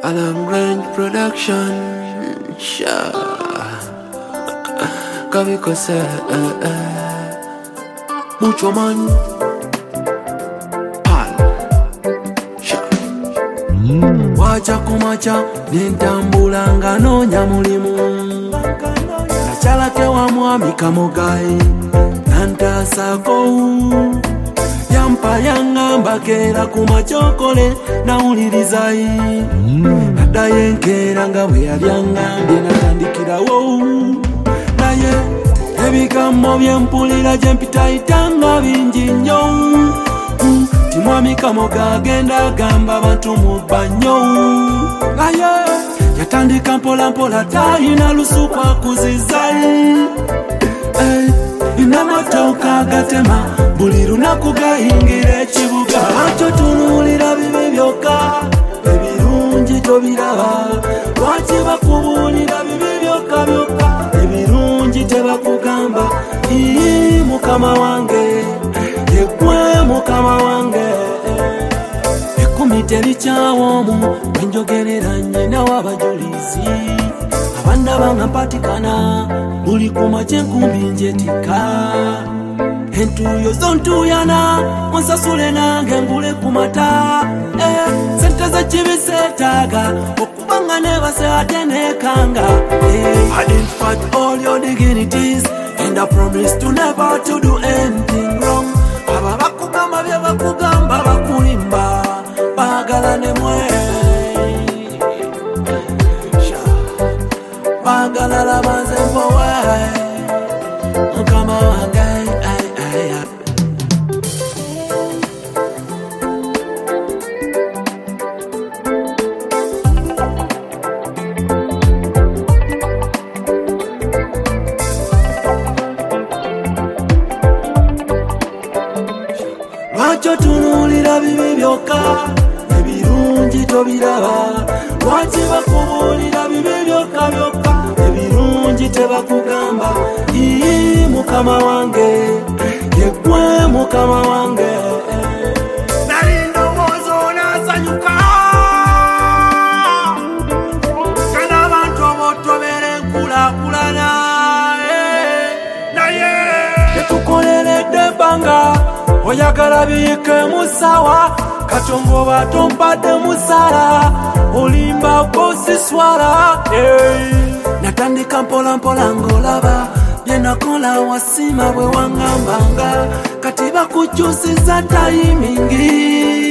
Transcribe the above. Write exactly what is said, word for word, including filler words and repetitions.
Alan Range Production. Sha Kaviko se eh, eh. Mucho man Pal Sha mm. Wacha kumacha nentambula nga nonya mulimu Nachala ke wa mwami kamogai Nantasako Yampa yangamba kera kumachokole na ulirizai mm. Nadaye nkera nga bwe yalyangambye natandikira wo naye ebigambo byempulira gyempitayitanga bingi nnyo mm. Timwami kamoga agenda agamba abantu mu banyo naye yatandika mpola mpola tayina lusuku akuzizai hey. Inamotoka gatema buli lunaku gayingira ekibuga lwakyo tunuulira bibi byokka ebirungi tobiraba lwaki bakubuulira bibi byokka byokka ebirungi tebakugamba ii mukama wange yegwe mukama wange ekkumi terikyawomu wenjogerera nnyina w'abajulizi abanda banga mpatikana buli kumakya enkumbi njetika entuuyo zontuyana onsasule nange ngule ku mata eh, sente zekibi seetaaga okubanga nebase ate nekanga eh. I didn't fight all your dignities and I promise to never to do anything wrong. Aba bakugamba bye bakugamba bakulimba bagalane mwe bagalala banze mpowe mukama wange lwakyo tunuulira bibi byokka ebirungi tobiraba lwaki bakubuulira bibi byokka byokka ebirungi tebakugamba ii mukama wange yegwe mukama wange nali ndowooza onaasanyuka kana abantu obotobera enkulaakulana naye tetukoleredde ebbanga oyagala biyike musawa katongo batompadde musala olimba kosiswala hey. Natandika mpola mpola ngolaba byenakola wasima bwe wangambanga kati bakukyusiza tayimingi